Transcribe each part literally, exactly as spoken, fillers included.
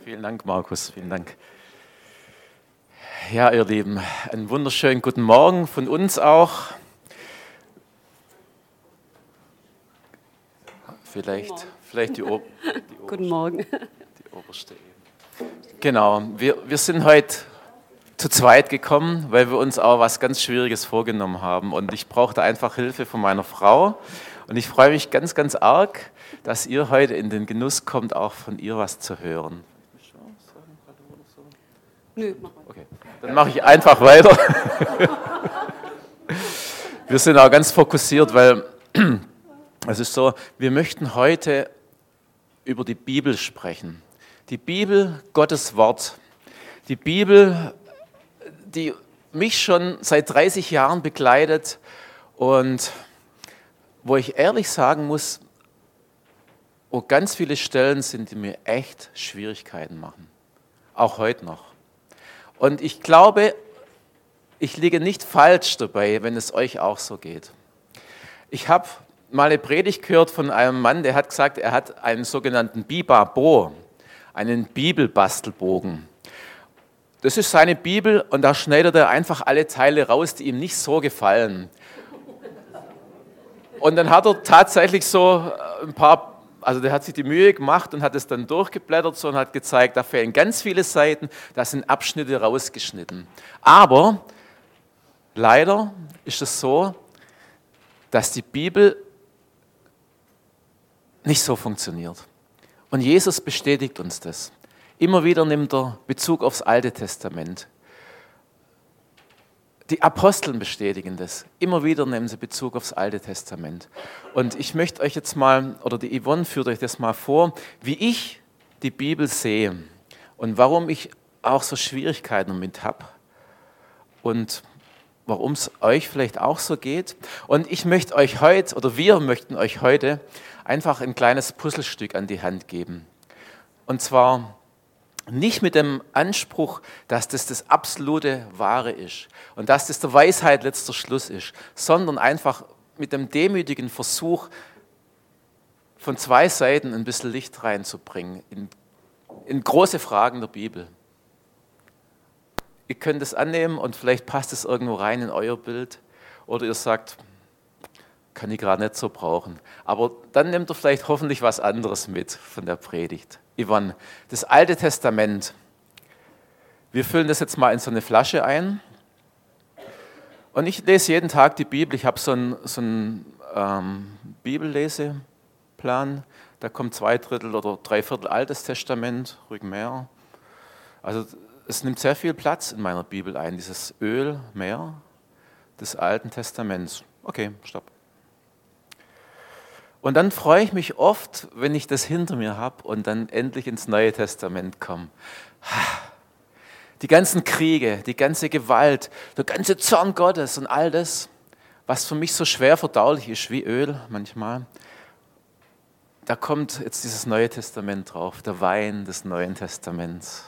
Vielen Dank, Markus, vielen Dank. Ja, ihr Lieben, einen wunderschönen guten Morgen von uns auch. Vielleicht, vielleicht die, o die, Guten Morgen. die oberste Ebene. Genau, wir, wir sind heute zu zweit gekommen, weil wir uns auch was ganz Schwieriges vorgenommen haben. Und ich brauchte einfach Hilfe von meiner Frau. Und ich freue mich ganz, ganz arg, dass ihr heute in den Genuss kommt, auch von ihr was zu hören. Nö, mach mal. Okay, dann mache ich einfach weiter. Wir sind auch ganz fokussiert, weil es ist so, wir möchten heute über die Bibel sprechen. Die Bibel, Gottes Wort. Die Bibel, die mich schon seit dreißig Jahren begleitet und wo ich ehrlich sagen muss, wo ganz viele Stellen sind, die mir echt Schwierigkeiten machen. Auch heute noch. Und ich glaube, ich liege nicht falsch dabei, wenn es euch auch so geht. Ich habe mal eine Predigt gehört von einem Mann, der hat gesagt, er hat einen sogenannten Bibabo, einen Bibelbastelbogen. Das ist seine Bibel und da schneidet er einfach alle Teile raus, die ihm nicht so gefallen. Und dann hat er tatsächlich so ein paar, also der hat sich die Mühe gemacht und hat es dann durchgeblättert so und hat gezeigt, da fehlen ganz viele Seiten, da sind Abschnitte rausgeschnitten. Aber leider ist es so, dass die Bibel nicht so funktioniert. Und Jesus bestätigt uns das. Immer wieder nimmt er Bezug aufs Alte Testament. Die Aposteln bestätigen das. Immer wieder nehmen sie Bezug aufs Alte Testament. Und ich möchte euch jetzt mal, oder die Yvonne führt euch das mal vor, wie ich die Bibel sehe und warum ich auch so Schwierigkeiten damit habe und warum es euch vielleicht auch so geht. Und ich möchte euch heute, oder wir möchten euch heute einfach ein kleines Puzzlestück an die Hand geben. Und zwar nicht mit dem Anspruch, dass das das absolute Wahre ist und dass das der Weisheit letzter Schluss ist, sondern einfach mit dem demütigen Versuch, von zwei Seiten ein bisschen Licht reinzubringen in, in große Fragen der Bibel. Ihr könnt es annehmen und vielleicht passt es irgendwo rein in euer Bild oder ihr sagt, kann ich gerade nicht so brauchen. Aber dann nehmt ihr vielleicht hoffentlich was anderes mit von der Predigt. Yvonne, das Alte Testament. Wir füllen das jetzt mal in so eine Flasche ein. Und ich lese jeden Tag die Bibel. Ich habe so einen, so einen ähm, Bibelleseplan. Da kommt zwei Drittel oder drei Viertel Altes Testament, ruhig mehr. Also es nimmt sehr viel Platz in meiner Bibel ein, dieses Öl mehr des Alten Testaments. Okay, stopp. Und dann freue ich mich oft, wenn ich das hinter mir habe und dann endlich ins Neue Testament komme. Die ganzen Kriege, die ganze Gewalt, der ganze Zorn Gottes und all das, was für mich so schwer verdaulich ist wie Öl manchmal, da kommt jetzt dieses Neue Testament drauf, der Wein des Neuen Testaments.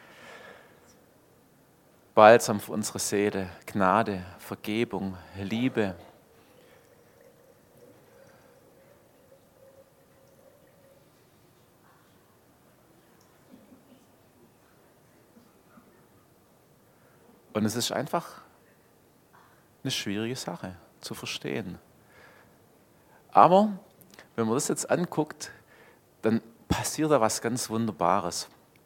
Balsam für unsere Seele, Gnade, Vergebung, Liebe. Und es ist einfach eine schwierige Sache zu verstehen. Aber wenn man das jetzt anguckt, dann passiert da was ganz Wunderbares.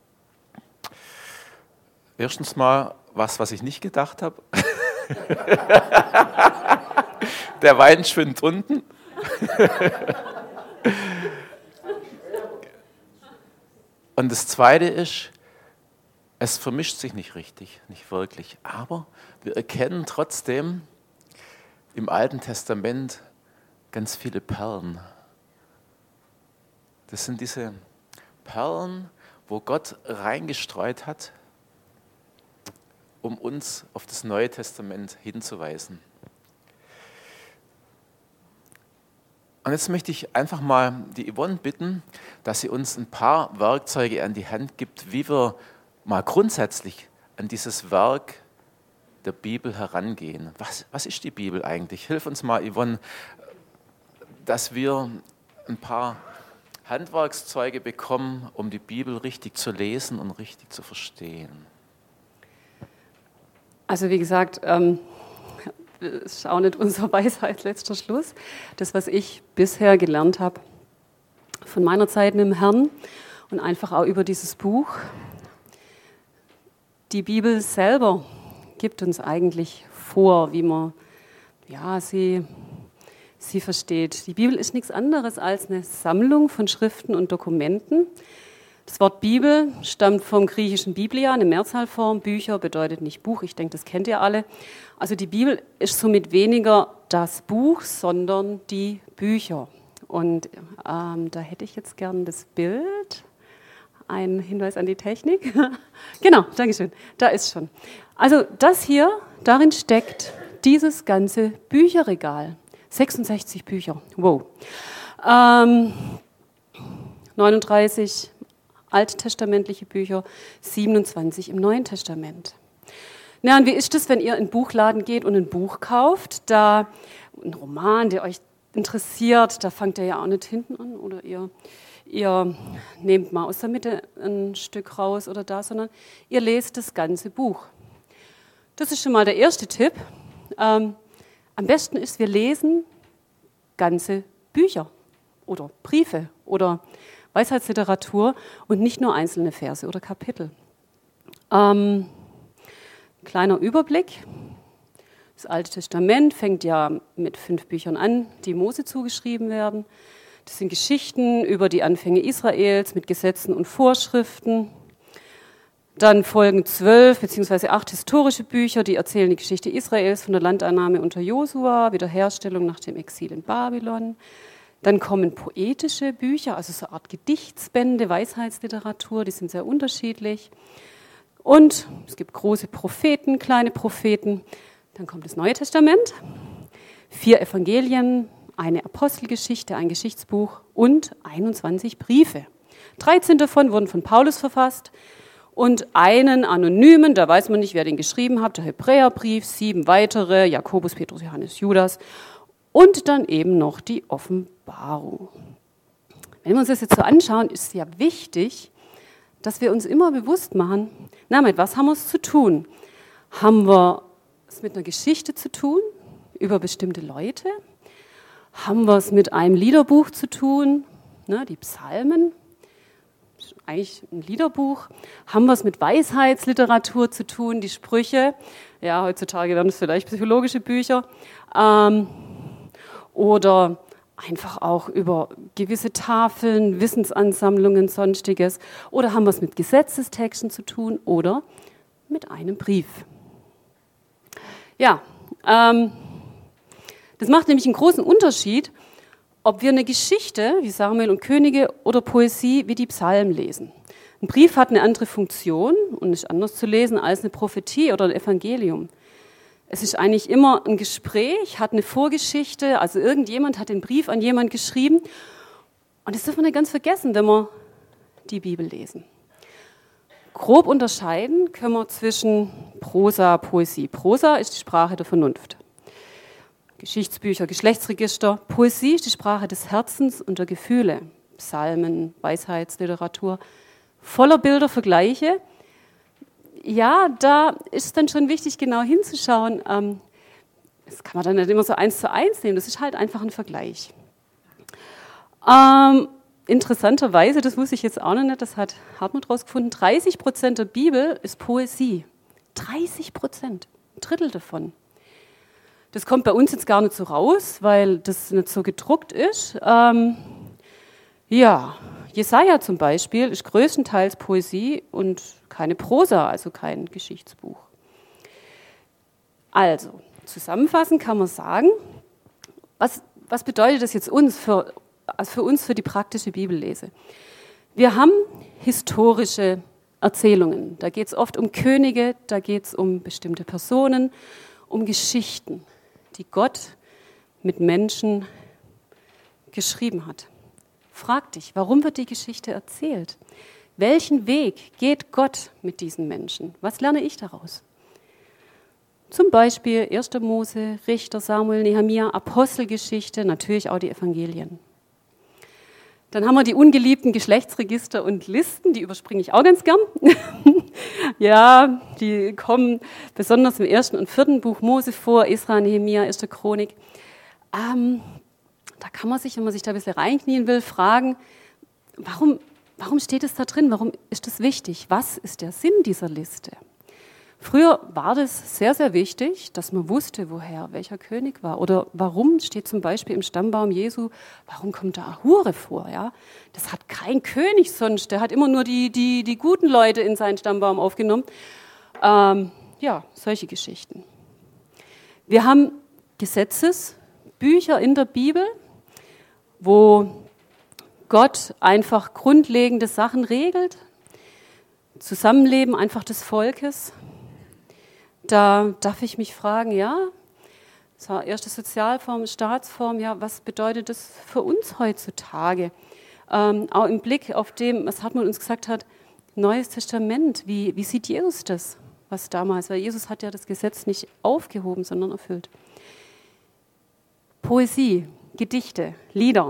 Erstens mal was, was ich nicht gedacht habe. Der Wein schwimmt unten. Und das Zweite ist, es vermischt sich nicht richtig, nicht wirklich. Aber wir erkennen trotzdem im Alten Testament ganz viele Perlen. Das sind diese Perlen, wo Gott reingestreut hat, um uns auf das Neue Testament hinzuweisen. Und jetzt möchte ich einfach mal die Yvonne bitten, dass sie uns ein paar Werkzeuge an die Hand gibt, wie wir mal grundsätzlich an dieses Werk der Bibel herangehen. Was, was ist die Bibel eigentlich? Hilf uns mal, Yvonne, dass wir ein paar Handwerkszeuge bekommen, um die Bibel richtig zu lesen und richtig zu verstehen? Also wie gesagt, ähm, ist auch nicht unser Weisheit letzter Schluss. Das, was ich bisher gelernt habe von meiner Zeit mit dem Herrn und einfach auch über dieses Buch. Die Bibel selber gibt uns eigentlich vor, wie man ja, sie, sie versteht. Die Bibel ist nichts anderes als eine Sammlung von Schriften und Dokumenten. Das Wort Bibel stammt vom griechischen Biblia, eine Mehrzahlform. Bücher bedeutet nicht Buch, ich denke, das kennt ihr alle. Also die Bibel ist somit weniger das Buch, sondern die Bücher. Und ähm, da hätte ich jetzt gern das Bild. Ein Hinweis an die Technik. Genau, Dankeschön, da ist schon. Also das hier, darin steckt dieses ganze Bücherregal. sechsundsechzig Bücher, wow. Ähm, neununddreißig alttestamentliche Bücher, siebenundzwanzig im Neuen Testament. Na, und wie ist es, wenn ihr in den Buchladen geht und ein Buch kauft, da ein Roman, der euch interessiert, da fangt ihr ja auch nicht hinten an oder ihr, ihr nehmt mal aus der Mitte ein Stück raus oder da, sondern ihr lest das ganze Buch. Das ist schon mal der erste Tipp. Ähm, am besten ist, wir lesen ganze Bücher oder Briefe oder Weisheitsliteratur und nicht nur einzelne Verse oder Kapitel. Ähm, kleiner Überblick. Das Alte Testament fängt ja mit fünf Büchern an, die Mose zugeschrieben werden. Das sind Geschichten über die Anfänge Israels mit Gesetzen und Vorschriften. Dann folgen zwölf beziehungsweise acht historische Bücher, die erzählen die Geschichte Israels von der Landeinnahme unter Josua, Wiederherstellung nach dem Exil in Babylon. Dann kommen poetische Bücher, also so eine Art Gedichtsbände, Weisheitsliteratur, die sind sehr unterschiedlich. Und es gibt große Propheten, kleine Propheten. Dann kommt das Neue Testament, vier Evangelien, eine Apostelgeschichte, ein Geschichtsbuch und einundzwanzig Briefe. dreizehn davon wurden von Paulus verfasst und einen anonymen, da weiß man nicht, wer den geschrieben hat, der Hebräerbrief, sieben weitere, Jakobus, Petrus, Johannes, Judas und dann eben noch die Offenbarung. Wenn wir uns das jetzt so anschauen, ist es ja wichtig, dass wir uns immer bewusst machen, na, mit was haben wir es zu tun? Haben wir es mit einer Geschichte zu tun, über bestimmte Leute? Haben wir es mit einem Liederbuch zu tun, ne, die Psalmen? Das ist eigentlich ein Liederbuch. Haben wir es mit Weisheitsliteratur zu tun, die Sprüche? Ja, heutzutage werden es vielleicht psychologische Bücher. Ähm, oder einfach auch über gewisse Tafeln, Wissensansammlungen, Sonstiges. Oder haben wir es mit Gesetzestexten zu tun oder mit einem Brief? Ja, ähm, das macht nämlich einen großen Unterschied, ob wir eine Geschichte wie Samuel und Könige oder Poesie wie die Psalmen lesen. Ein Brief hat eine andere Funktion und ist anders zu lesen als eine Prophetie oder ein Evangelium. Es ist eigentlich immer ein Gespräch, hat eine Vorgeschichte, also irgendjemand hat den Brief an jemand geschrieben. Und das dürfen wir nicht ganz vergessen, wenn wir die Bibel lesen. Grob unterscheiden können wir zwischen Prosa, Poesie. Prosa ist die Sprache der Vernunft. Geschichtsbücher, Geschlechtsregister. Poesie ist die Sprache des Herzens und der Gefühle. Psalmen, Weisheitsliteratur, voller Bilder, Vergleiche. Ja, da ist es dann schon wichtig, genau hinzuschauen. Ähm, das kann man dann nicht immer so eins zu eins nehmen, das ist halt einfach ein Vergleich. Ähm, interessanterweise, das wusste ich jetzt auch noch nicht, das hat Hartmut rausgefunden, dreißig Prozent der Bibel ist Poesie. dreißig Prozent, ein Drittel davon. Das kommt bei uns jetzt gar nicht so raus, weil das nicht so gedruckt ist. Ähm, ja, Jesaja zum Beispiel ist größtenteils Poesie und keine Prosa, also kein Geschichtsbuch. Also, zusammenfassend kann man sagen, was, was bedeutet das jetzt uns für, also für uns für die praktische Bibellese? Wir haben historische Erzählungen. Da geht es oft um Könige, da geht es um bestimmte Personen, um Geschichten, die Gott mit Menschen geschrieben hat. Frag dich, warum wird die Geschichte erzählt? Welchen Weg geht Gott mit diesen Menschen? Was lerne ich daraus? Zum Beispiel erster Mose, Richter, Samuel, Nehemia, Apostelgeschichte, natürlich auch die Evangelien. Dann haben wir die ungeliebten Geschlechtsregister und Listen, die überspringe ich auch ganz gern. Ja, die kommen besonders im ersten und vierten Buch Mose vor, Esra, Nehemia, erste Chronik. Ähm, da kann man sich, wenn man sich da ein bisschen reinknien will, fragen, warum, warum steht es da drin? Warum ist das wichtig? Was ist der Sinn dieser Liste? Früher war das sehr, sehr wichtig, dass man wusste, woher welcher König war. Oder warum steht zum Beispiel im Stammbaum Jesu, warum kommt da Ahure vor? Ja? Das hat kein König sonst, der hat immer nur die, die, die guten Leute in seinen Stammbaum aufgenommen. Ähm, ja, solche Geschichten. Wir haben Gesetzesbücher in der Bibel, wo Gott einfach grundlegende Sachen regelt. Zusammenleben einfach des Volkes. Da darf ich mich fragen, ja, das war erste Sozialform, Staatsform, ja, was bedeutet das für uns heutzutage? Ähm, auch im Blick auf dem, was Hartmut uns gesagt hat, Neues Testament, wie, wie sieht Jesus das, was damals, weil Jesus hat ja das Gesetz nicht aufgehoben, sondern erfüllt. Poesie, Gedichte, Lieder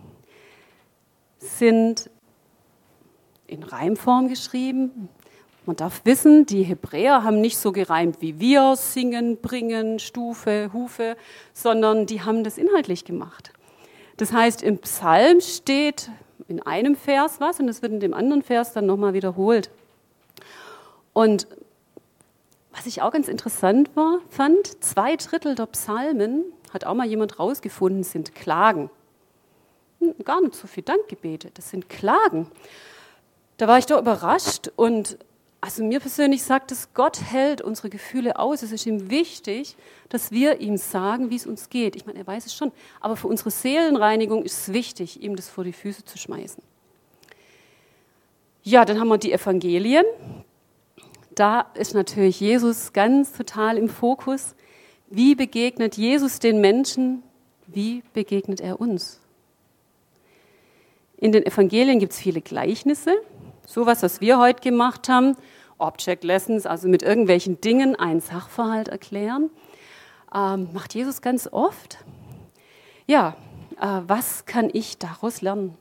sind in Reimform geschrieben. Man darf wissen, die Hebräer haben nicht so gereimt wie wir, singen, bringen, Stufe, Hufe, sondern die haben das inhaltlich gemacht. Das heißt, im Psalm steht in einem Vers was und es wird in dem anderen Vers dann nochmal wiederholt. Und was ich auch ganz interessant war, fand, zwei Drittel der Psalmen, hat auch mal jemand rausgefunden, sind Klagen. Gar nicht so viel Dankgebete, das sind Klagen. Da war ich doch überrascht und also mir persönlich sagt es, Gott hält unsere Gefühle aus. Es ist ihm wichtig, dass wir ihm sagen, wie es uns geht. Ich meine, er weiß es schon, aber für unsere Seelenreinigung ist es wichtig, ihm das vor die Füße zu schmeißen. Ja, dann haben wir die Evangelien. Da ist natürlich Jesus ganz total im Fokus. Wie begegnet Jesus den Menschen? Wie begegnet er uns? In den Evangelien gibt es viele Gleichnisse. Sowas, was wir heute gemacht haben, Object Lessons, also mit irgendwelchen Dingen einen Sachverhalt erklären, ähm, macht Jesus ganz oft. Ja, äh, was kann ich daraus lernen?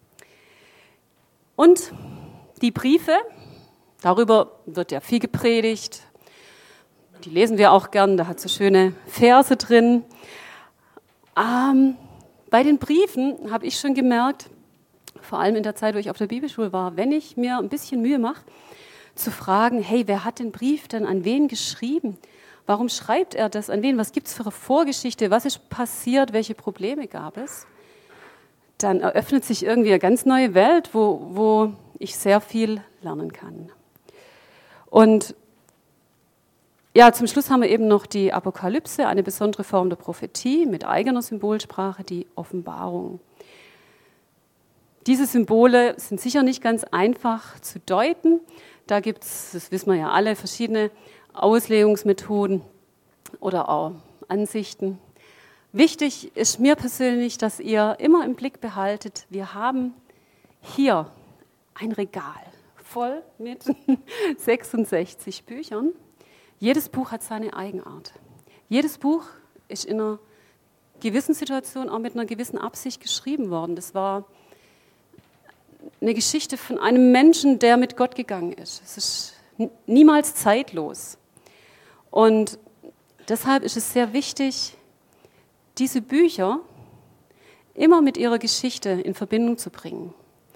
Und die Briefe, darüber wird ja viel gepredigt, die lesen wir auch gern, da hat so schöne Verse drin. Ähm, bei den Briefen habe ich schon gemerkt, vor allem in der Zeit, wo ich auf der Bibelschule war, wenn ich mir ein bisschen Mühe mache, zu fragen, hey, wer hat den Brief denn an wen geschrieben? Warum schreibt er das an wen? Was gibt es für eine Vorgeschichte? Was ist passiert? Welche Probleme gab es? Dann eröffnet sich irgendwie eine ganz neue Welt, wo, wo ich sehr viel lernen kann. Und ja, zum Schluss haben wir eben noch die Apokalypse, eine besondere Form der Prophetie mit eigener Symbolsprache, die Offenbarung. Diese Symbole sind sicher nicht ganz einfach zu deuten. Da gibt es, das wissen wir ja alle, verschiedene Auslegungsmethoden oder auch Ansichten. Wichtig ist mir persönlich, dass ihr immer im Blick behaltet, wir haben hier ein Regal voll mit sechsundsechzig Büchern. Jedes Buch hat seine Eigenart. Jedes Buch ist in einer gewissen Situation auch mit einer gewissen Absicht geschrieben worden. Das war eine Geschichte von einem Menschen, der mit Gott gegangen ist. Es ist niemals zeitlos. Und deshalb ist es sehr wichtig, diese Bücher immer mit ihrer Geschichte in Verbindung zu bringen.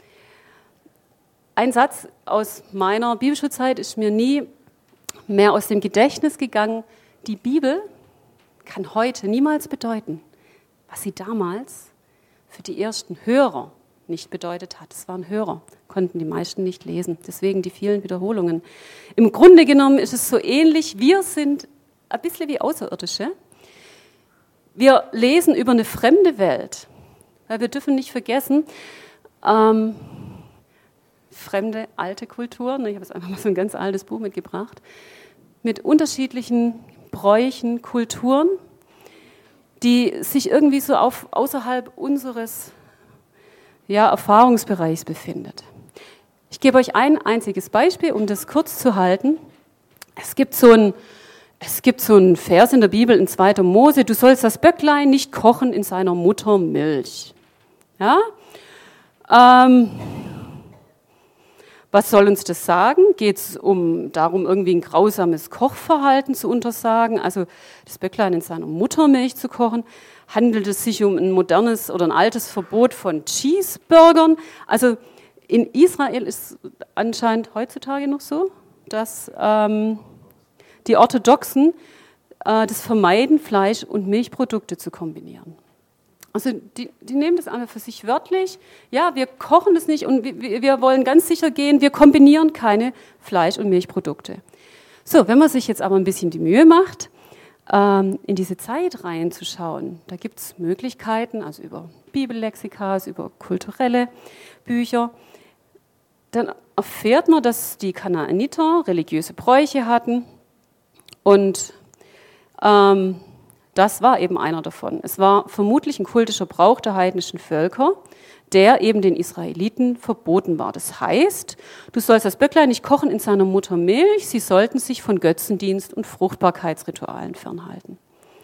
Ein Satz aus meiner Bibelschulzeit ist mir nie mehr aus dem Gedächtnis gegangen. Die Bibel kann heute niemals bedeuten, was sie damals für die ersten Hörer nicht bedeutet hat. Es waren Hörer, konnten die meisten nicht lesen. Deswegen die vielen Wiederholungen. Im Grunde genommen ist es so ähnlich. Wir sind ein bisschen wie Außerirdische. Wir lesen über eine fremde Welt, weil wir dürfen nicht vergessen, ähm, fremde, alte Kulturen, ich habe jetzt einfach mal so ein ganz altes Buch mitgebracht, mit unterschiedlichen Bräuchen, Kulturen, die sich irgendwie so auf, außerhalb unseres ja, Erfahrungsbereichs befindet. Ich gebe euch ein einziges Beispiel, um das kurz zu halten. Es gibt so ein, es gibt so einen Vers in der Bibel in zweiter Mose, du sollst das Böcklein nicht kochen in seiner Mutter Milch. Ja? Ähm, was soll uns das sagen? Geht es um darum, irgendwie ein grausames Kochverhalten zu untersagen, also das Böcklein in seiner Muttermilch zu kochen? Handelt es sich um ein modernes oder ein altes Verbot von Cheeseburgern? Also in Israel ist anscheinend heutzutage noch so, dass ähm, die Orthodoxen äh, das vermeiden, Fleisch und Milchprodukte zu kombinieren. Also die, die nehmen das einfach für sich wörtlich. Ja, wir kochen das nicht und wir, wir wollen ganz sicher gehen, wir kombinieren keine Fleisch- und Milchprodukte. So, wenn man sich jetzt aber ein bisschen die Mühe macht, ähm, in diese Zeit reinzuschauen, da gibt es Möglichkeiten, also über Bibellexikas, über kulturelle Bücher, dann erfährt man, dass die Kanaaniter religiöse Bräuche hatten und ähm, das war eben einer davon. Es war vermutlich ein kultischer Brauch der heidnischen Völker, der eben den Israeliten verboten war. Das heißt, du sollst das Böcklein nicht kochen in seiner Muttermilch, sie sollten sich von Götzendienst und Fruchtbarkeitsritualen fernhalten.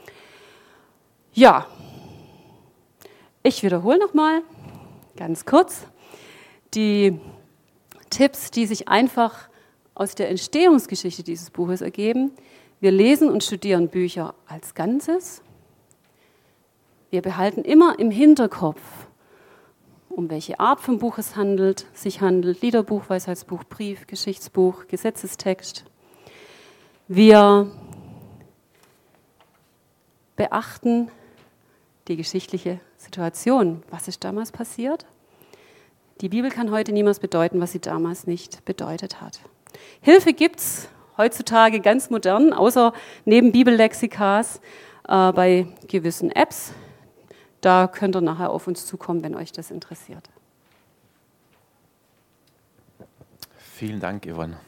Ja, ich wiederhole nochmal ganz kurz die Tipps, die sich einfach aus der Entstehungsgeschichte dieses Buches ergeben. Wir lesen und studieren Bücher als Ganzes. Wir behalten immer im Hinterkopf, um welche Art von Buch es handelt, sich handelt. Liederbuch, Weisheitsbuch, Brief, Geschichtsbuch, Gesetzestext. Wir beachten die geschichtliche Situation. Was ist damals passiert? Die Bibel kann heute niemals bedeuten, was sie damals nicht bedeutet hat. Hilfe gibt's heutzutage ganz modern, außer neben Bibellexikas, äh, bei gewissen Apps. Da könnt ihr nachher auf uns zukommen, wenn euch das interessiert. Vielen Dank, Yvonne.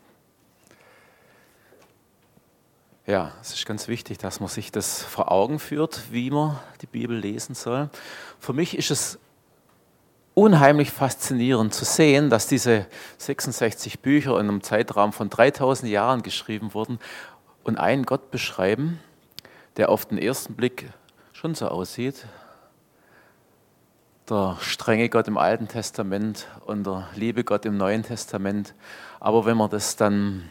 Ja, es ist ganz wichtig, dass man sich das vor Augen führt, wie man die Bibel lesen soll. Für mich ist es unheimlich faszinierend zu sehen, dass diese sechsundsechzig Bücher in einem Zeitraum von dreitausend Jahren geschrieben wurden und einen Gott beschreiben, der auf den ersten Blick schon so aussieht. Der strenge Gott im Alten Testament und der liebe Gott im Neuen Testament. Aber wenn man das dann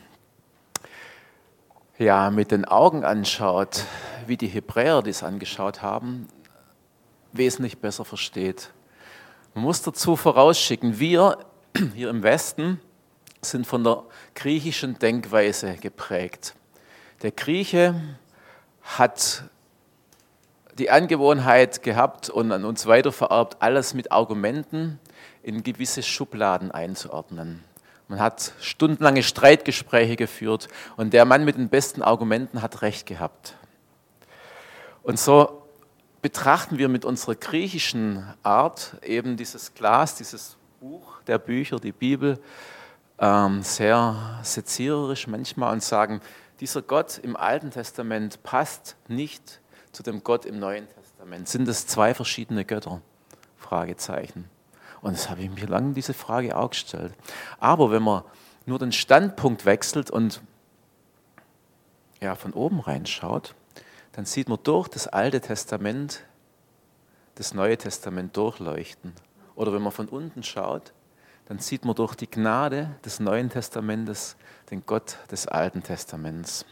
ja, mit den Augen anschaut, wie die Hebräer das angeschaut haben, wesentlich besser versteht. Man muss dazu vorausschicken, wir hier im Westen sind von der griechischen Denkweise geprägt. Der Grieche hat die Angewohnheit gehabt und an uns weitervererbt, alles mit Argumenten in gewisse Schubladen einzuordnen. Man hat stundenlange Streitgespräche geführt und der Mann mit den besten Argumenten hat Recht gehabt. Und so betrachten wir mit unserer griechischen Art eben dieses Glas, dieses Buch der Bücher, die Bibel, ähm, sehr seziererisch manchmal und sagen, dieser Gott im Alten Testament passt nicht zu dem Gott im Neuen Testament. Sind es zwei verschiedene Götter? Fragezeichen. Und das habe ich mir lange diese Frage auch gestellt. Aber wenn man nur den Standpunkt wechselt und ja, von oben reinschaut, dann sieht man durch das Alte Testament das Neue Testament durchleuchten. Oder wenn man von unten schaut, dann sieht man durch die Gnade des Neuen Testamentes den Gott des Alten Testaments.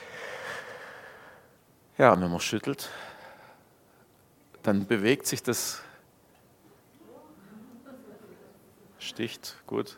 Ja, und wenn man schüttelt, dann bewegt sich das, sticht, gut.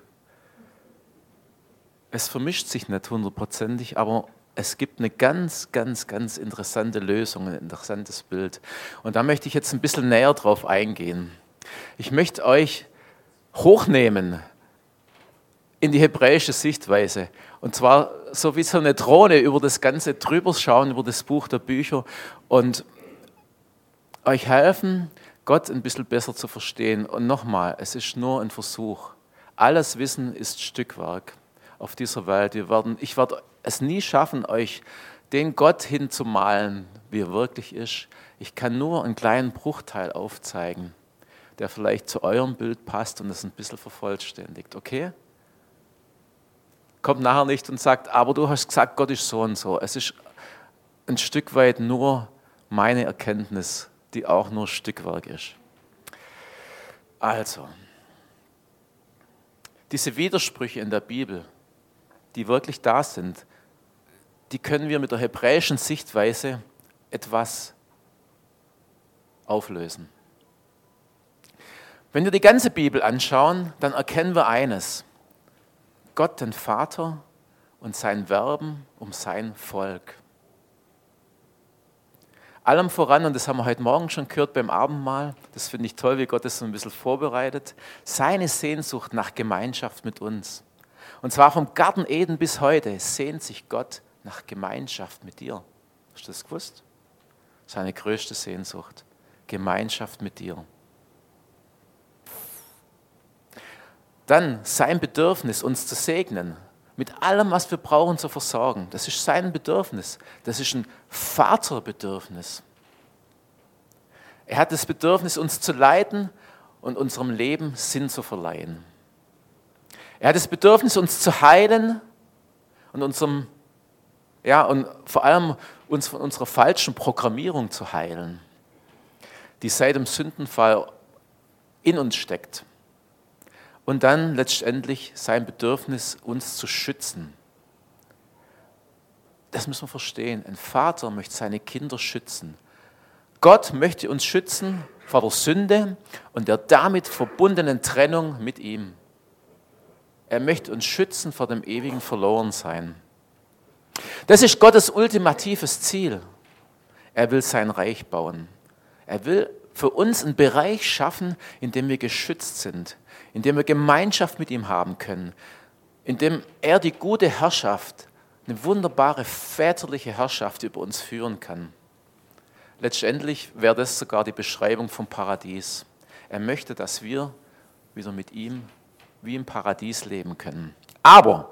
Es vermischt sich nicht hundertprozentig, aber es gibt eine ganz, ganz, ganz interessante Lösung, ein interessantes Bild. Und da möchte ich jetzt ein bisschen näher drauf eingehen. Ich möchte euch hochnehmen in die hebräische Sichtweise. Und zwar so wie so eine Drohne über das Ganze drüber schauen, über das Buch der Bücher und euch helfen, Gott ein bisschen besser zu verstehen. Und nochmal, es ist nur ein Versuch. Alles Wissen ist Stückwerk auf dieser Welt. Wir werden, ich werde es nie schaffen, euch den Gott hinzumalen, wie er wirklich ist. Ich kann nur einen kleinen Bruchteil aufzeigen, der vielleicht zu eurem Bild passt und es ein bisschen vervollständigt. Okay? Kommt nachher nicht und sagt, aber du hast gesagt, Gott ist so und so. Es ist ein Stück weit nur meine Erkenntnis, die auch nur Stückwerk ist. Also, Diese Widersprüche in der Bibel, die wirklich da sind, die können wir mit der hebräischen Sichtweise etwas auflösen. Wenn wir die ganze Bibel anschauen, dann erkennen wir eines: Gott, den Vater, und sein Werben um sein Volk. Allem voran, und das haben wir heute Morgen schon gehört beim Abendmahl, das finde ich toll, wie Gott das so ein bisschen vorbereitet, seine Sehnsucht nach Gemeinschaft mit uns. Und zwar vom Garten Eden bis heute sehnt sich Gott nach Gemeinschaft mit dir. Hast du das gewusst? Seine größte Sehnsucht. Gemeinschaft mit dir. Dann sein Bedürfnis, uns zu segnen, mit allem, was wir brauchen, zu versorgen. Das ist sein Bedürfnis. Das ist ein Vaterbedürfnis. Er hat das Bedürfnis, uns zu leiten und unserem Leben Sinn zu verleihen. Er hat das Bedürfnis, uns zu heilen und unserem, ja, und vor allem uns von unserer falschen Programmierung zu heilen, die seit dem Sündenfall in uns steckt. Und dann letztendlich sein Bedürfnis, uns zu schützen. Das müssen wir verstehen. Ein Vater möchte seine Kinder schützen. Gott möchte uns schützen vor der Sünde und der damit verbundenen Trennung mit ihm. Er möchte uns schützen vor dem ewigen Verlorensein. Das ist Gottes ultimatives Ziel. Er will sein Reich bauen. Er will für uns einen Bereich schaffen, in dem wir geschützt sind, in dem wir Gemeinschaft mit ihm haben können, in dem er die gute Herrschaft, eine wunderbare väterliche Herrschaft über uns führen kann. Letztendlich wäre das sogar die Beschreibung vom Paradies. Er möchte, dass wir wieder mit ihm wie im Paradies leben können. Aber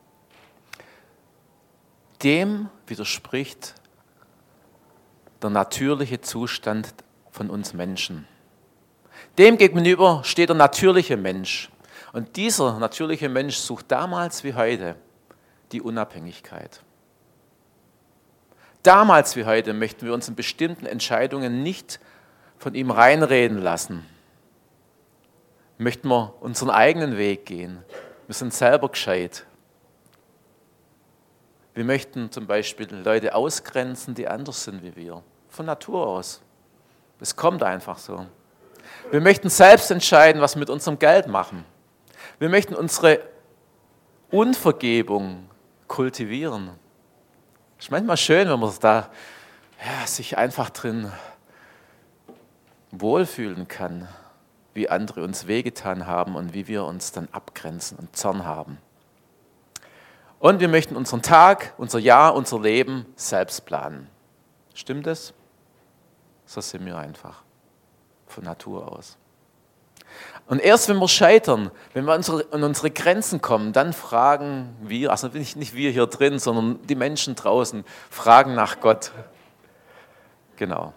dem widerspricht der natürliche Zustand von uns Menschen. Dem gegenüber steht der natürliche Mensch. Und dieser natürliche Mensch sucht damals wie heute die Unabhängigkeit. Damals wie heute möchten wir uns in bestimmten Entscheidungen nicht von ihm reinreden lassen. Möchten wir unseren eigenen Weg gehen. Wir sind selber gescheit. Wir möchten zum Beispiel Leute ausgrenzen, die anders sind wie wir. Von Natur aus. Es kommt einfach so. Wir möchten selbst entscheiden, was wir mit unserem Geld machen. Wir möchten unsere Unvergebung kultivieren. Es ist manchmal schön, wenn man da ja, sich einfach drin wohlfühlen kann, wie andere uns wehgetan haben und wie wir uns dann abgrenzen und Zorn haben. Und wir möchten unseren Tag, unser Jahr, unser Leben selbst planen. Stimmt das? So sind wir einfach, von Natur aus. Und erst wenn wir scheitern, wenn wir an unsere Grenzen kommen, dann fragen wir, also nicht wir hier drin, sondern die Menschen draußen, fragen nach Gott. Genau.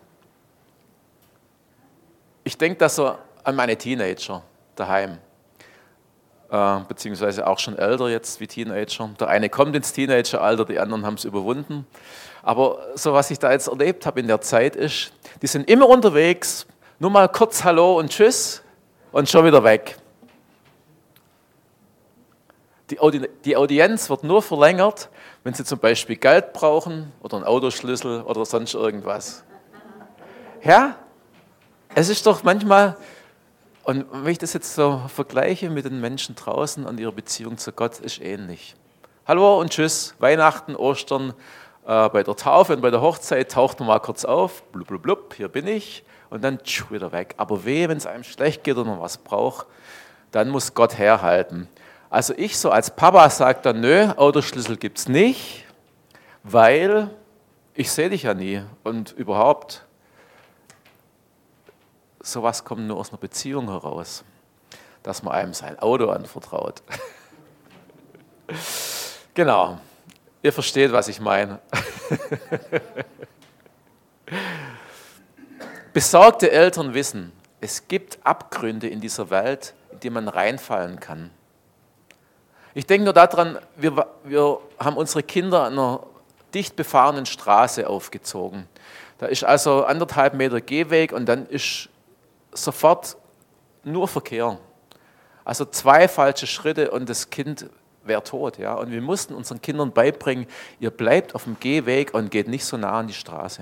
Ich denke da so an meine Teenager daheim, äh, beziehungsweise auch schon älter jetzt wie Teenager. Der eine kommt ins Teenageralter, die anderen haben es überwunden. Aber so was ich da jetzt erlebt habe in der Zeit ist, die sind immer unterwegs, nur mal kurz Hallo und Tschüss und schon wieder weg. Die, Audi- die Audienz wird nur verlängert, wenn sie zum Beispiel Geld brauchen oder einen Autoschlüssel oder sonst irgendwas. Ja, es ist doch manchmal, und wenn ich das jetzt so vergleiche mit den Menschen draußen und ihrer Beziehung zu Gott, ist ähnlich. Hallo und Tschüss, Weihnachten, Ostern, äh, bei der Taufe und bei der Hochzeit taucht man mal kurz auf, blub, blub, blub, hier bin ich, und dann tschuh, wieder weg. Aber weh, wenn es einem schlecht geht oder man was braucht, dann muss Gott herhalten. Also ich so als Papa sage dann, nö, Autoschlüssel gibt es nicht, weil ich sehe dich ja nie und überhaupt, sowas kommt nur aus einer Beziehung heraus, dass man einem sein Auto anvertraut. Genau, ihr versteht, was ich meine. Besorgte Eltern wissen, es gibt Abgründe in dieser Welt, in die man reinfallen kann. Ich denke nur daran, wir, wir haben unsere Kinder an einer dicht befahrenen Straße aufgezogen. Da ist also anderthalb Meter Gehweg und dann ist sofort nur Verkehr. Also zwei falsche Schritte und das Kind wäre tot. Ja? Und wir mussten unseren Kindern beibringen, ihr bleibt auf dem Gehweg und geht nicht so nah an die Straße.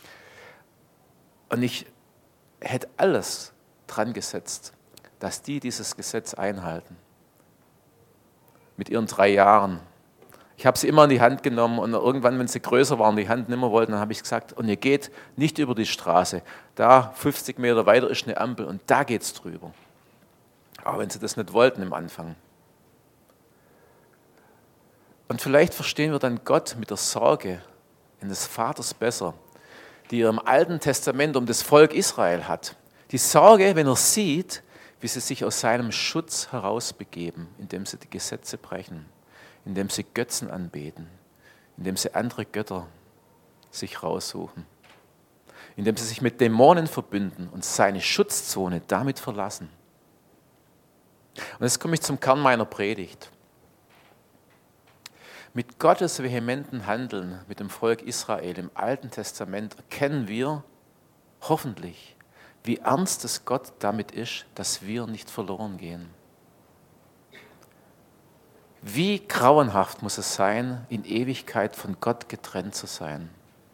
Und ich hätte alles dran gesetzt, dass die dieses Gesetz einhalten. Mit ihren drei Jahren. Ich habe sie immer in die Hand genommen und irgendwann, wenn sie größer waren, die Hand nicht mehr wollten, dann habe ich gesagt, und ihr geht nicht über die Straße. Da fünfzig Meter weiter ist eine Ampel und da geht es drüber. Aber wenn sie das nicht wollten im Anfang. Und vielleicht verstehen wir dann Gott mit der Sorge in des Vaters besser, die er im Alten Testament um das Volk Israel hat. Die Sorge, wenn er sieht, wie sie sich aus seinem Schutz herausbegeben, indem sie die Gesetze brechen, indem sie Götzen anbeten, indem sie andere Götter sich raussuchen, indem sie sich mit Dämonen verbünden und seine Schutzzone damit verlassen. Und jetzt komme ich zum Kern meiner Predigt. Mit Gottes vehementen Handeln mit dem Volk Israel im Alten Testament erkennen wir hoffentlich, wie ernst es Gott damit ist, dass wir nicht verloren gehen. Wie grauenhaft muss es sein, in Ewigkeit von Gott getrennt zu sein.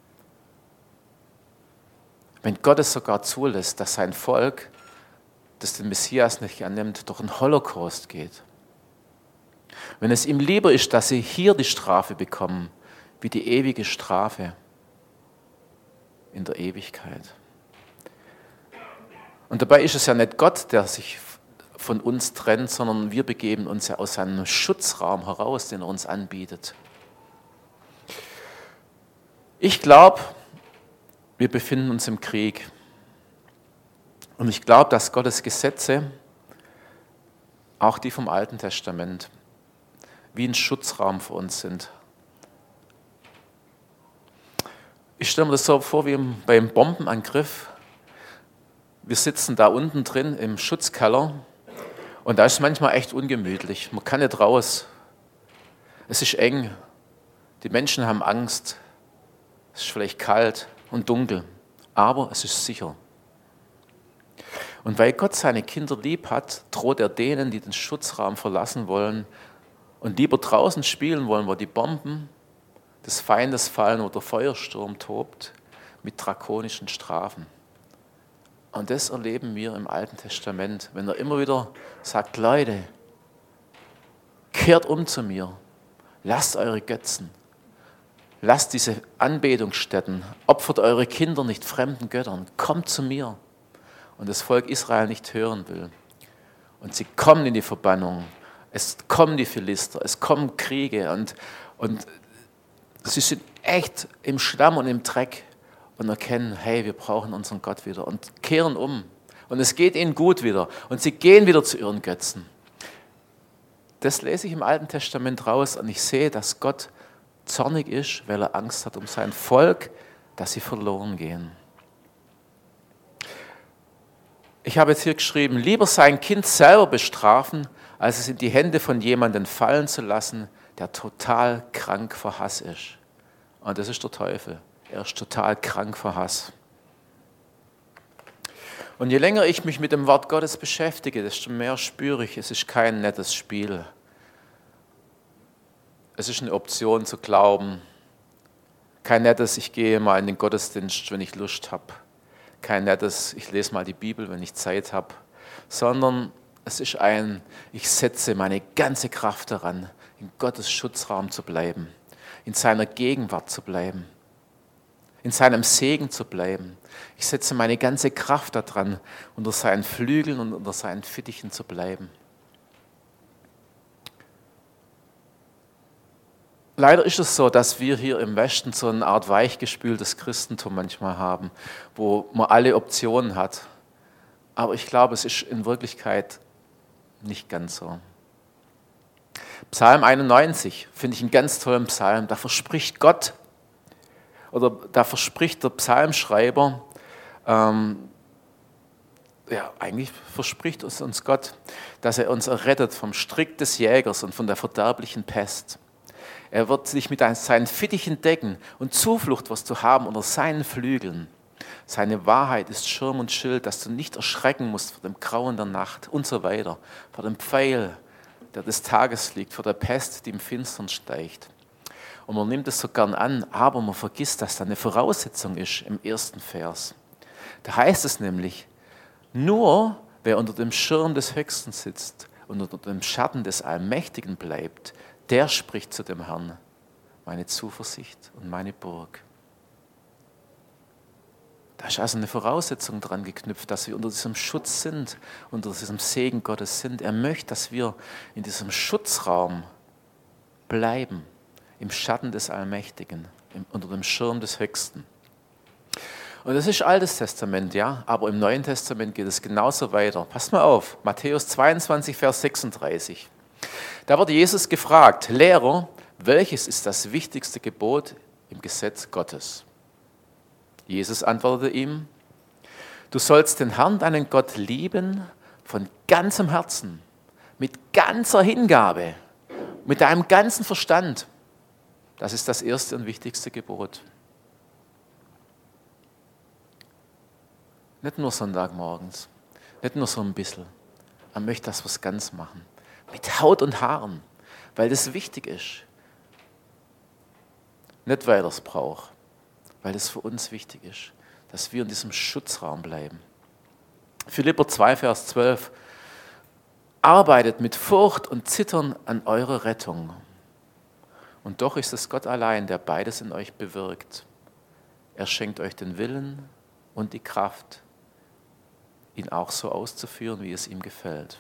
Wenn Gott es sogar zulässt, dass sein Volk, das den Messias nicht annimmt, durch einen Holocaust geht. Wenn es ihm lieber ist, dass sie hier die Strafe bekommen, wie die ewige Strafe in der Ewigkeit. Und dabei ist es ja nicht Gott, der sich von uns trennt, sondern wir begeben uns ja aus seinem Schutzraum heraus, den er uns anbietet. Ich glaube, wir befinden uns im Krieg. Und ich glaube, dass Gottes Gesetze, auch die vom Alten Testament, wie ein Schutzraum für uns sind. Ich stelle mir das so vor wie beim Bombenangriff. Wir sitzen da unten drin im Schutzkeller und da ist es manchmal echt ungemütlich. Man kann nicht raus. Es ist eng. Die Menschen haben Angst. Es ist vielleicht kalt und dunkel, aber es ist sicher. Und weil Gott seine Kinder lieb hat, droht er denen, die den Schutzraum verlassen wollen und lieber draußen spielen wollen, wo die Bomben des Feindes fallen oder der Feuersturm tobt, mit drakonischen Strafen. Und das erleben wir im Alten Testament, wenn er immer wieder sagt, Leute, kehrt um zu mir, lasst eure Götzen, lasst diese Anbetungsstätten, opfert eure Kinder nicht fremden Göttern, kommt zu mir. Und das Volk Israel nicht hören will. Und sie kommen in die Verbannung, es kommen die Philister, es kommen Kriege und, und sie sind echt im Schlamm und im Dreck und erkennen, hey, wir brauchen unseren Gott wieder und kehren um. Und es geht ihnen gut wieder und sie gehen wieder zu ihren Götzen. Das lese ich im Alten Testament raus und ich sehe, dass Gott zornig ist, weil er Angst hat um sein Volk, dass sie verloren gehen. Ich habe jetzt hier geschrieben, lieber sein Kind selber bestrafen, als es in die Hände von jemandem fallen zu lassen, der total krank vor Hass ist. Und das ist der Teufel. Er ist total krank vor Hass. Und je länger ich mich mit dem Wort Gottes beschäftige, desto mehr spüre ich, es ist kein nettes Spiel. Es ist eine Option zu glauben. Kein nettes, ich gehe mal in den Gottesdienst, wenn ich Lust habe. Kein nettes, ich lese mal die Bibel, wenn ich Zeit habe. Sondern es ist ein, ich setze meine ganze Kraft daran, in Gottes Schutzraum zu bleiben, in seiner Gegenwart zu bleiben, in seinem Segen zu bleiben. Ich setze meine ganze Kraft daran, unter seinen Flügeln und unter seinen Fittichen zu bleiben. Leider ist es so, dass wir hier im Westen so eine Art weichgespültes Christentum manchmal haben, wo man alle Optionen hat. Aber ich glaube, es ist in Wirklichkeit nicht ganz so. Psalm einundneunzig finde ich einen ganz tollen Psalm. Da verspricht Gott, oder da verspricht der Psalmschreiber, ähm, ja, eigentlich verspricht uns, uns Gott, dass er uns errettet vom Strick des Jägers und von der verderblichen Pest. Er wird sich mit seinen Fittichen decken und Zuflucht wirst du haben unter seinen Flügeln. Seine Wahrheit ist Schirm und Schild, dass du nicht erschrecken musst vor dem Grauen der Nacht und so weiter, vor dem Pfeil, der des Tages liegt, vor der Pest, die im Finstern steigt. Und man nimmt es so gern an, aber man vergisst, dass da eine Voraussetzung ist im ersten Vers. Da heißt es nämlich, nur wer unter dem Schirm des Höchsten sitzt und unter dem Schatten des Allmächtigen bleibt, der spricht zu dem Herrn, meine Zuversicht und meine Burg. Da ist also eine Voraussetzung dran geknüpft, dass wir unter diesem Schutz sind, unter diesem Segen Gottes sind. Er möchte, dass wir in diesem Schutzraum bleiben, im Schatten des Allmächtigen, unter dem Schirm des Höchsten. Und das ist Altes Testament, ja, aber im Neuen Testament geht es genauso weiter. Passt mal auf, Matthäus zweiundzwanzig, Vers sechsunddreißig. Da wird Jesus gefragt, Lehrer, welches ist das wichtigste Gebot im Gesetz Gottes? Jesus antwortete ihm, du sollst den Herrn, deinen Gott, lieben von ganzem Herzen, mit ganzer Hingabe, mit deinem ganzen Verstand. Das ist das erste und wichtigste Gebot. Nicht nur Sonntagmorgens, nicht nur so ein bisschen. Er möchte, dass wir es ganz machen. Mit Haut und Haaren, weil das wichtig ist. Nicht, weil er es braucht, weil es für uns wichtig ist, dass wir in diesem Schutzraum bleiben. Philipper zwei, Vers zwölf. Arbeitet mit Furcht und Zittern an eurer Rettung. Und doch ist es Gott allein, der beides in euch bewirkt. Er schenkt euch den Willen und die Kraft, ihn auch so auszuführen, wie es ihm gefällt.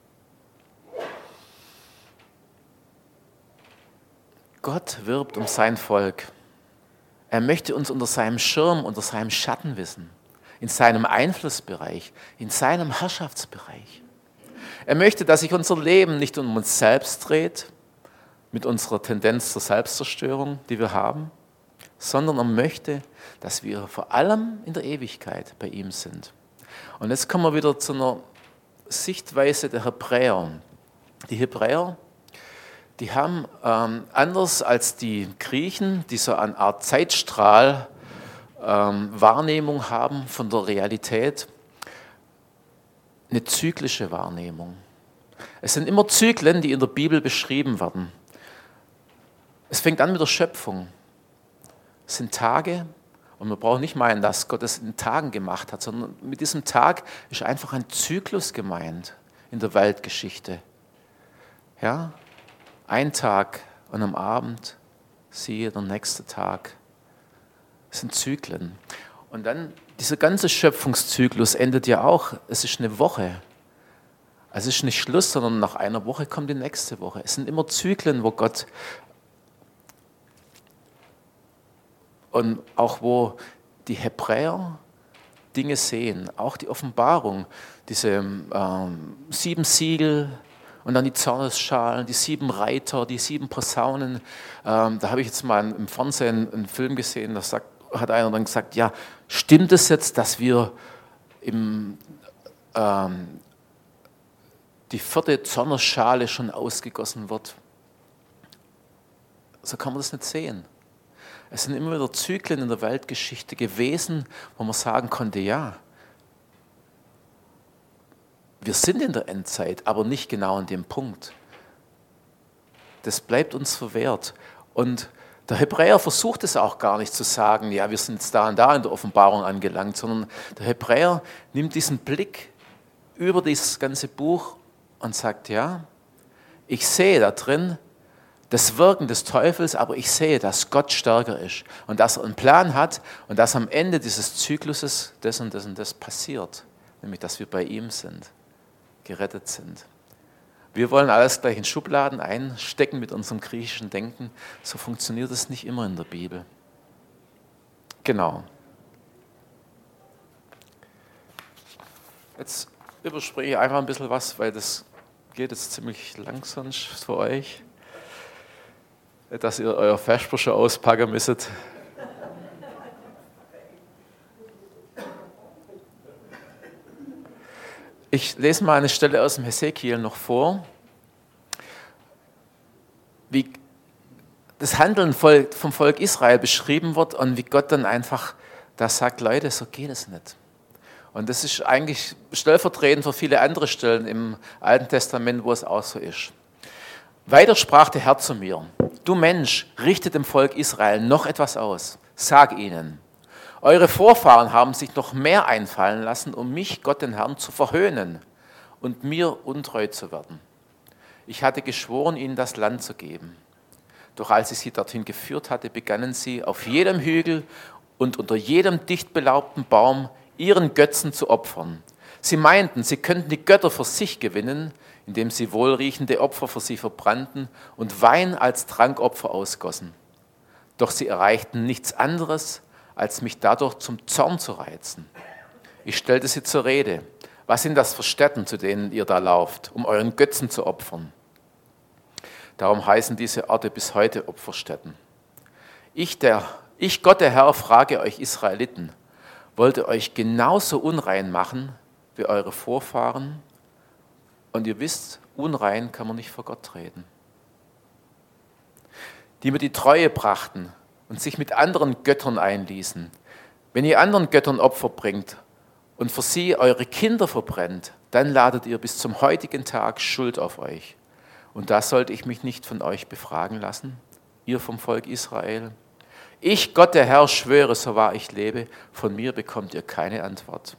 Gott wirbt um sein Volk. Er möchte uns unter seinem Schirm, unter seinem Schatten wissen, in seinem Einflussbereich, in seinem Herrschaftsbereich. Er möchte, dass sich unser Leben nicht um uns selbst dreht, mit unserer Tendenz zur Selbstzerstörung, die wir haben, sondern er möchte, dass wir vor allem in der Ewigkeit bei ihm sind. Und jetzt kommen wir wieder zu einer Sichtweise der Hebräer. Die Hebräer, die haben ähm, anders als die Griechen, die so eine Art Zeitstrahl ähm, Wahrnehmung haben von der Realität, eine zyklische Wahrnehmung. Es sind immer Zyklen, die in der Bibel beschrieben werden. Es fängt an mit der Schöpfung. Es sind Tage, und man braucht nicht meinen, dass Gott es in Tagen gemacht hat, sondern mit diesem Tag ist einfach ein Zyklus gemeint in der Weltgeschichte. Ja? Ein Tag und am Abend, siehe, der nächste Tag. Es sind Zyklen. Und dann, dieser ganze Schöpfungszyklus endet ja auch, es ist eine Woche. Also es ist nicht Schluss, sondern nach einer Woche kommt die nächste Woche. Es sind immer Zyklen, wo Gott und auch wo die Hebräer Dinge sehen, auch die Offenbarung, diese ähm, sieben Siegel und dann die Zornesschalen, die sieben Reiter, die sieben Posaunen. Ähm, da habe ich jetzt mal im Fernsehen einen Film gesehen, da sagt, hat einer dann gesagt, ja, stimmt es jetzt, dass wir im, ähm, die vierte Zornesschale schon ausgegossen wird? So kann man das nicht sehen. Es sind immer wieder Zyklen in der Weltgeschichte gewesen, wo man sagen konnte, ja, wir sind in der Endzeit, aber nicht genau an dem Punkt. Das bleibt uns verwehrt. Und der Hebräer versucht es auch gar nicht zu sagen, ja, wir sind jetzt da und da in der Offenbarung angelangt, sondern der Hebräer nimmt diesen Blick über dieses ganze Buch und sagt, ja, ich sehe da drin das Wirken des Teufels, aber ich sehe, dass Gott stärker ist und dass er einen Plan hat und dass am Ende dieses Zykluses das und das und das passiert, nämlich dass wir bei ihm sind, gerettet sind. Wir wollen alles gleich in Schubladen einstecken mit unserem griechischen Denken. So funktioniert es nicht immer in der Bibel. Genau. Jetzt überspringe ich einfach ein bisschen was, weil das geht jetzt ziemlich langsam für euch, dass ihr euer Vesper schon auspacken müsstet. Ich lese mal eine Stelle aus dem Hesekiel noch vor, wie das Handeln vom Volk Israel beschrieben wird und wie Gott dann einfach das sagt, Leute, so geht es nicht. Und das ist eigentlich stellvertretend für viele andere Stellen im Alten Testament, wo es auch so ist. Weiter sprach der Herr zu mir: Du Mensch, richte dem Volk Israel noch etwas aus. Sag ihnen: Eure Vorfahren haben sich noch mehr einfallen lassen, um mich, Gott den Herrn, zu verhöhnen und mir untreu zu werden. Ich hatte geschworen, ihnen das Land zu geben. Doch als ich sie dorthin geführt hatte, begannen sie auf jedem Hügel und unter jedem dicht belaubten Baum ihren Götzen zu opfern. Sie meinten, sie könnten die Götter für sich gewinnen, indem sie wohlriechende Opfer für sie verbrannten und Wein als Trankopfer ausgossen. Doch sie erreichten nichts anderes, als mich dadurch zum Zorn zu reizen. Ich stellte sie zur Rede: Was sind das für Stätten, zu denen ihr da lauft, um euren Götzen zu opfern? Darum heißen diese Orte bis heute Opferstätten. Ich, der, ich Gott der Herr, frage euch Israeliten: Wollt ihr euch genauso unrein machen wie eure Vorfahren? Und ihr wisst, unrein kann man nicht vor Gott treten. Die mir die Treue brachten und sich mit anderen Göttern einließen. Wenn ihr anderen Göttern Opfer bringt und für sie eure Kinder verbrennt, dann ladet ihr bis zum heutigen Tag Schuld auf euch. Und da sollte ich mich nicht von euch befragen lassen, ihr vom Volk Israel. Ich, Gott der Herr, schwöre, so wahr ich lebe, von mir bekommt ihr keine Antwort.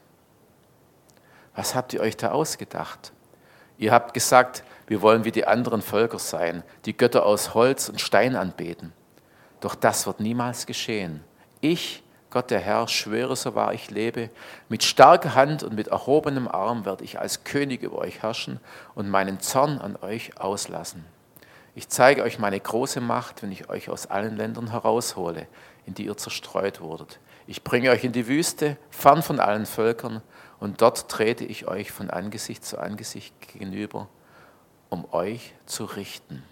Was habt ihr euch da ausgedacht? Ihr habt gesagt, wir wollen wie die anderen Völker sein, die Götter aus Holz und Stein anbeten. Doch das wird niemals geschehen. Ich, Gott der Herr, schwöre, so wahr ich lebe, mit starker Hand und mit erhobenem Arm werde ich als König über euch herrschen und meinen Zorn an euch auslassen. Ich zeige euch meine große Macht, wenn ich euch aus allen Ländern heraushole, in die ihr zerstreut wurdet. Ich bringe euch in die Wüste, fern von allen Völkern, und dort trete ich euch von Angesicht zu Angesicht gegenüber, um euch zu richten.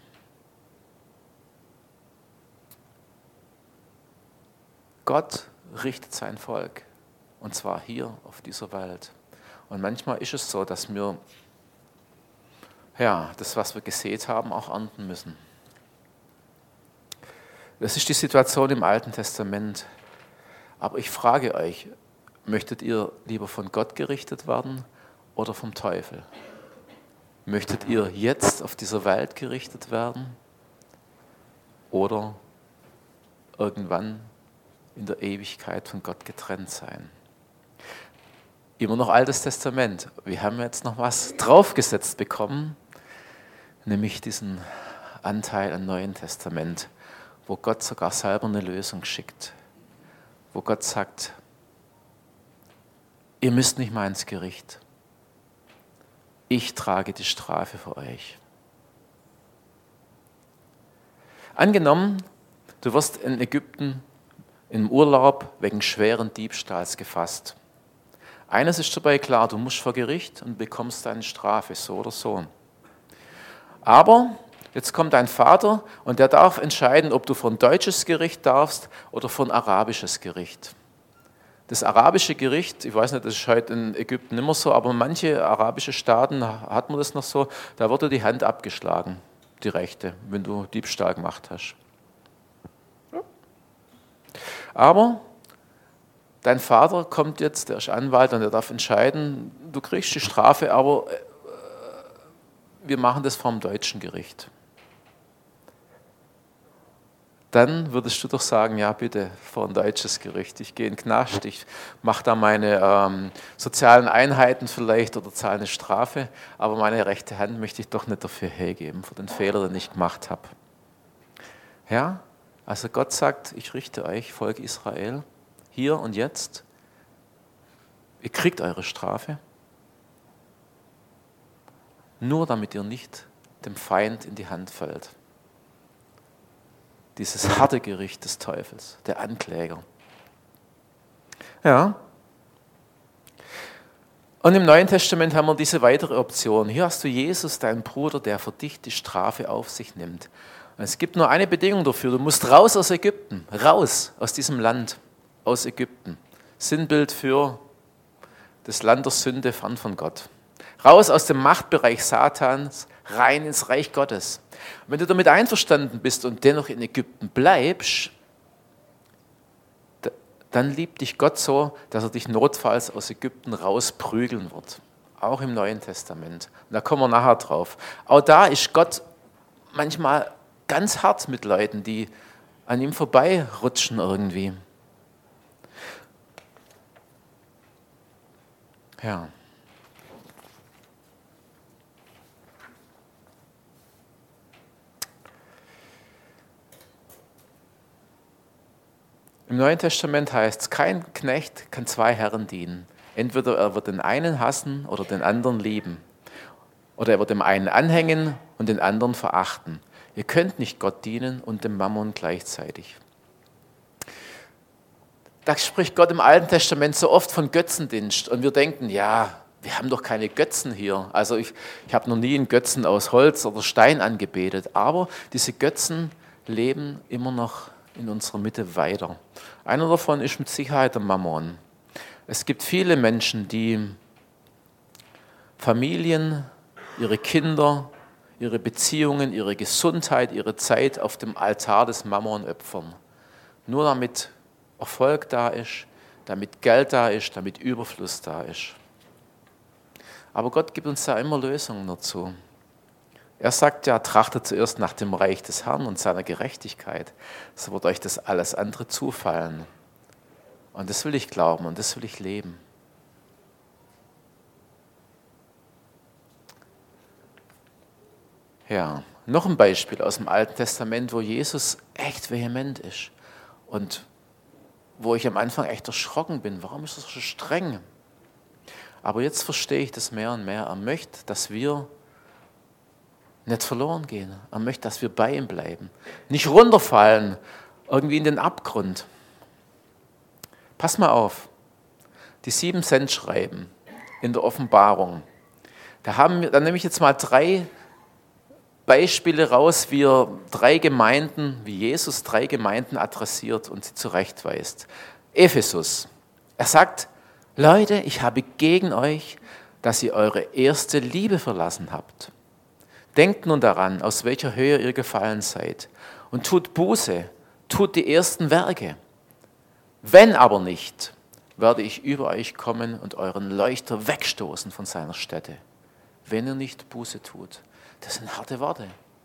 Gott richtet sein Volk, und zwar hier auf dieser Welt. Und manchmal ist es so, dass wir ja, das, was wir gesät haben, auch ernten müssen. Das ist die Situation im Alten Testament. Aber ich frage euch, möchtet ihr lieber von Gott gerichtet werden oder vom Teufel? Möchtet ihr jetzt auf dieser Welt gerichtet werden oder irgendwann in der Ewigkeit von Gott getrennt sein? Immer noch Altes Testament. Wir haben jetzt noch was draufgesetzt bekommen, nämlich diesen Anteil am Neuen Testament, wo Gott sogar selber eine Lösung schickt. Wo Gott sagt, ihr müsst nicht mal ins Gericht. Ich trage die Strafe für euch. Angenommen, du wirst in Ägypten im Urlaub wegen schweren Diebstahls gefasst. Eines ist dabei klar, du musst vor Gericht und bekommst deine Strafe, so oder so. Aber jetzt kommt dein Vater und der darf entscheiden, ob du vor ein deutsches Gericht darfst oder vor ein arabisches Gericht. Das arabische Gericht, ich weiß nicht, das ist heute in Ägypten nicht mehr so, aber manche arabische Staaten hat man das noch so, da wird dir die Hand abgeschlagen, die rechte, wenn du Diebstahl gemacht hast. Aber dein Vater kommt jetzt, der ist Anwalt und der darf entscheiden, du kriegst die Strafe, aber wir machen das vom deutschen Gericht. Dann würdest du doch sagen, ja bitte, vor ein deutsches Gericht, ich gehe in den Knast, ich mache da meine ähm, sozialen Einheiten vielleicht oder zahle eine Strafe, aber meine rechte Hand möchte ich doch nicht dafür hergeben, für den Fehler, den ich gemacht habe. Ja, also Gott sagt, ich richte euch, Volk Israel, hier und jetzt, ihr kriegt eure Strafe, nur damit ihr nicht dem Feind in die Hand fällt. Dieses harte Gericht des Teufels, der Ankläger. Ja. Und im Neuen Testament haben wir diese weitere Option. Hier hast du Jesus, deinen Bruder, der für dich die Strafe auf sich nimmt. Und es gibt nur eine Bedingung dafür. Du musst raus aus Ägypten, raus aus diesem Land, aus Ägypten. Sinnbild für das Land der Sünde, fern von Gott. Raus aus dem Machtbereich Satans, rein ins Reich Gottes. Und wenn du damit einverstanden bist und dennoch in Ägypten bleibst, dann liebt dich Gott so, dass er dich notfalls aus Ägypten rausprügeln wird. Auch im Neuen Testament. Und da kommen wir nachher drauf. Auch da ist Gott manchmal ganz hart mit Leuten, die an ihm vorbeirutschen irgendwie. Ja. Im Neuen Testament heißt es, kein Knecht kann zwei Herren dienen. Entweder er wird den einen hassen oder den anderen lieben. Oder er wird dem einen anhängen und den anderen verachten. Ihr könnt nicht Gott dienen und dem Mammon gleichzeitig. Da spricht Gott im Alten Testament so oft von Götzendienst. Und wir denken, ja, wir haben doch keine Götzen hier. Also ich, ich habe noch nie einen Götzen aus Holz oder Stein angebetet. Aber diese Götzen leben immer noch in unserer Mitte weiter. Einer davon ist mit Sicherheit der Mammon. Es gibt viele Menschen, die Familien, ihre Kinder, ihre Beziehungen, ihre Gesundheit, ihre Zeit auf dem Altar des Mammon opfern. Nur damit Erfolg da ist, damit Geld da ist, damit Überfluss da ist. Aber Gott gibt uns da immer Lösungen dazu. Er sagt ja, trachtet zuerst nach dem Reich des Herrn und seiner Gerechtigkeit. So wird euch das alles andere zufallen. Und das will ich glauben und das will ich leben. Ja, noch ein Beispiel aus dem Alten Testament, wo Jesus echt vehement ist und wo ich am Anfang echt erschrocken bin. Warum ist er so streng? Aber jetzt verstehe ich das mehr und mehr. Er möchte, dass wir nicht verloren gehen. Er möchte, dass wir bei ihm bleiben. Nicht runterfallen, irgendwie in den Abgrund. Pass mal auf. Die sieben Sendschreiben in der Offenbarung. Da, haben wir, da nehme ich jetzt mal drei Beispiele raus, wie er drei Gemeinden, wie Jesus drei Gemeinden adressiert und sie zurechtweist. Ephesus. Er sagt, Leute, ich habe gegen euch, dass ihr eure erste Liebe verlassen habt. Denkt nun daran, aus welcher Höhe ihr gefallen seid, und tut Buße, tut die ersten Werke. Wenn aber nicht, werde ich über euch kommen und euren Leuchter wegstoßen von seiner Stätte, wenn ihr nicht Buße tut. Das sind harte Worte.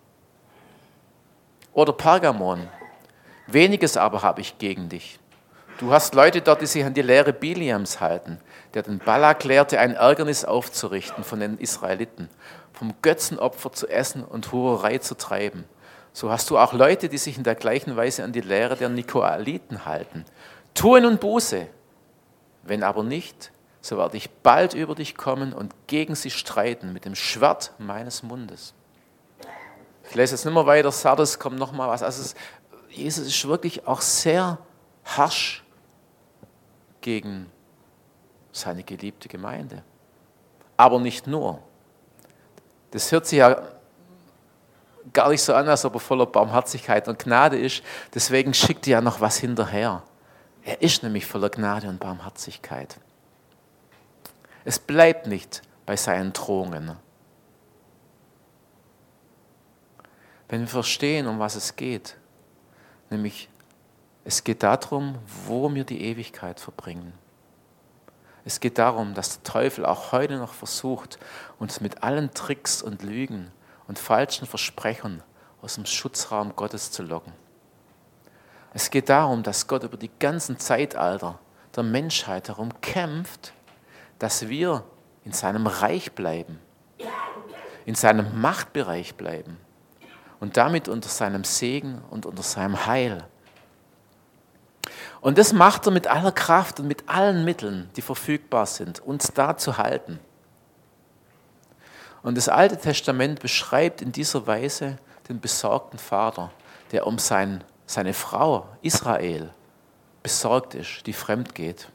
Oder Pergamon. Weniges aber habe ich gegen dich. Du hast Leute dort, die sich an die Lehre Biliams halten, der den Balak lehrte, ein Ärgernis aufzurichten von den Israeliten, vom Götzenopfer zu essen und Hurerei zu treiben. So hast du auch Leute, die sich in der gleichen Weise an die Lehre der Nikolaiten halten. Tue nun Buße. Wenn aber nicht, so werde ich bald über dich kommen und gegen sie streiten mit dem Schwert meines Mundes. Ich lese jetzt nicht mehr weiter, Sardes kommt noch mal was. Also es, Jesus ist wirklich auch sehr harsch gegen seine geliebte Gemeinde. Aber nicht nur. Das hört sich ja gar nicht so an, als ob er voller Barmherzigkeit und Gnade ist. Deswegen schickt er ja noch was hinterher. Er ist nämlich voller Gnade und Barmherzigkeit. Es bleibt nicht bei seinen Drohungen. Wenn wir verstehen, um was es geht, nämlich es geht darum, wo wir die Ewigkeit verbringen. Es geht darum, dass der Teufel auch heute noch versucht, uns mit allen Tricks und Lügen und falschen Versprechen aus dem Schutzraum Gottes zu locken. Es geht darum, dass Gott über die ganzen Zeitalter der Menschheit herum kämpft, dass wir in seinem Reich bleiben, in seinem Machtbereich bleiben und damit unter seinem Segen und unter seinem Heil. Und das macht er mit aller Kraft und mit allen Mitteln, die verfügbar sind, uns da zu halten. Und das Alte Testament beschreibt in dieser Weise den besorgten Vater, der um sein, seine Frau Israel besorgt ist, die fremd geht.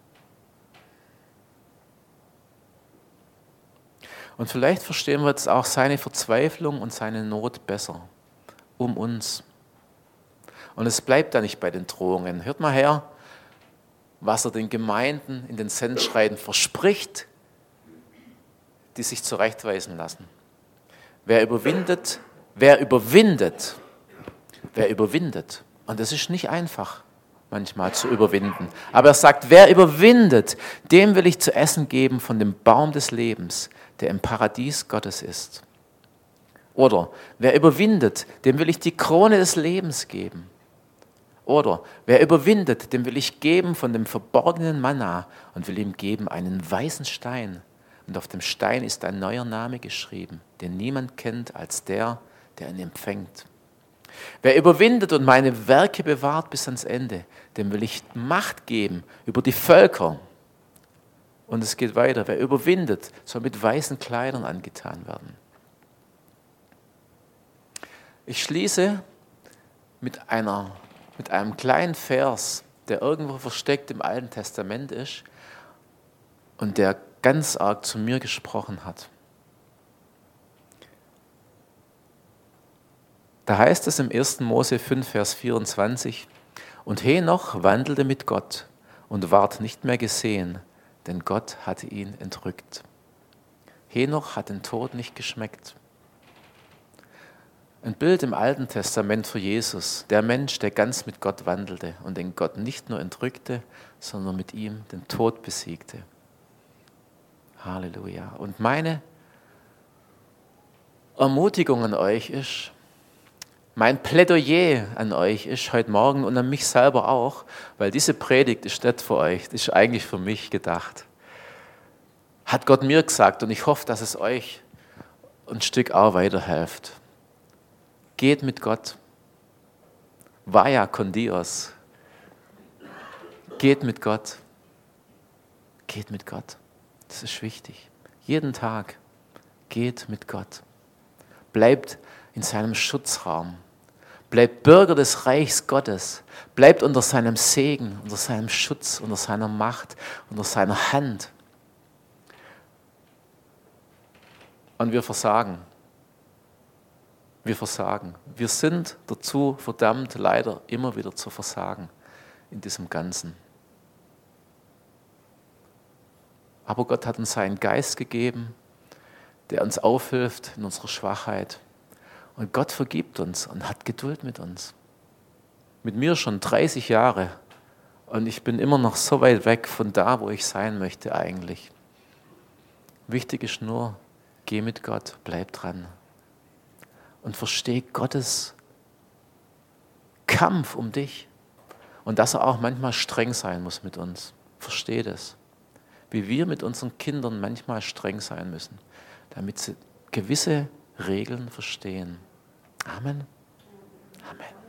Und vielleicht verstehen wir jetzt auch seine Verzweiflung und seine Not besser um uns. Und es bleibt da nicht bei den Drohungen. Hört mal her, was er den Gemeinden in den Sendschreiben verspricht, die sich zurechtweisen lassen. Wer überwindet, wer überwindet, wer überwindet, und das ist nicht einfach, manchmal zu überwinden. Aber er sagt, wer überwindet, dem will ich zu essen geben von dem Baum des Lebens, der im Paradies Gottes ist. Oder wer überwindet, dem will ich die Krone des Lebens geben. Oder wer überwindet, dem will ich geben von dem verborgenen Manna und will ihm geben einen weißen Stein. Und auf dem Stein ist ein neuer Name geschrieben, den niemand kennt als der, der ihn empfängt. Wer überwindet und meine Werke bewahrt bis ans Ende, dem will ich Macht geben über die Völker. Und es geht weiter. Wer überwindet, soll mit weißen Kleidern angetan werden. Ich schließe mit einer mit einem kleinen Vers, der irgendwo versteckt im Alten Testament ist und der ganz arg zu mir gesprochen hat. Da heißt es im ersten Mose fünf, Vers vierundzwanzig, und Henoch wandelte mit Gott und ward nicht mehr gesehen, denn Gott hatte ihn entrückt. Henoch hat den Tod nicht geschmeckt. Ein Bild im Alten Testament für Jesus, der Mensch, der ganz mit Gott wandelte und den Gott nicht nur entrückte, sondern mit ihm den Tod besiegte. Halleluja. Und meine Ermutigung an euch ist, mein Plädoyer an euch ist heute Morgen und an mich selber auch, weil diese Predigt ist nicht für euch, das ist eigentlich für mich gedacht. Hat Gott mir gesagt und ich hoffe, dass es euch ein Stück auch weiterhilft. Geht mit Gott. Vaya con Dios. Geht mit Gott. Geht mit Gott. Das ist wichtig. Jeden Tag geht mit Gott. Bleibt in seinem Schutzraum. Bleibt Bürger des Reichs Gottes. Bleibt unter seinem Segen, unter seinem Schutz, unter seiner Macht, unter seiner Hand. Und wir versagen. Wir versagen. Wir sind dazu verdammt, leider immer wieder zu versagen in diesem Ganzen. Aber Gott hat uns seinen Geist gegeben, der uns aufhilft in unserer Schwachheit. Und Gott vergibt uns und hat Geduld mit uns. Mit mir schon dreißig Jahre und ich bin immer noch so weit weg von da, wo ich sein möchte eigentlich. Wichtig ist nur, geh mit Gott, bleib dran. Und versteh Gottes Kampf um dich. Und dass er auch manchmal streng sein muss mit uns. Versteh das. Wie wir mit unseren Kindern manchmal streng sein müssen, damit sie gewisse Regeln verstehen. Amen. Amen.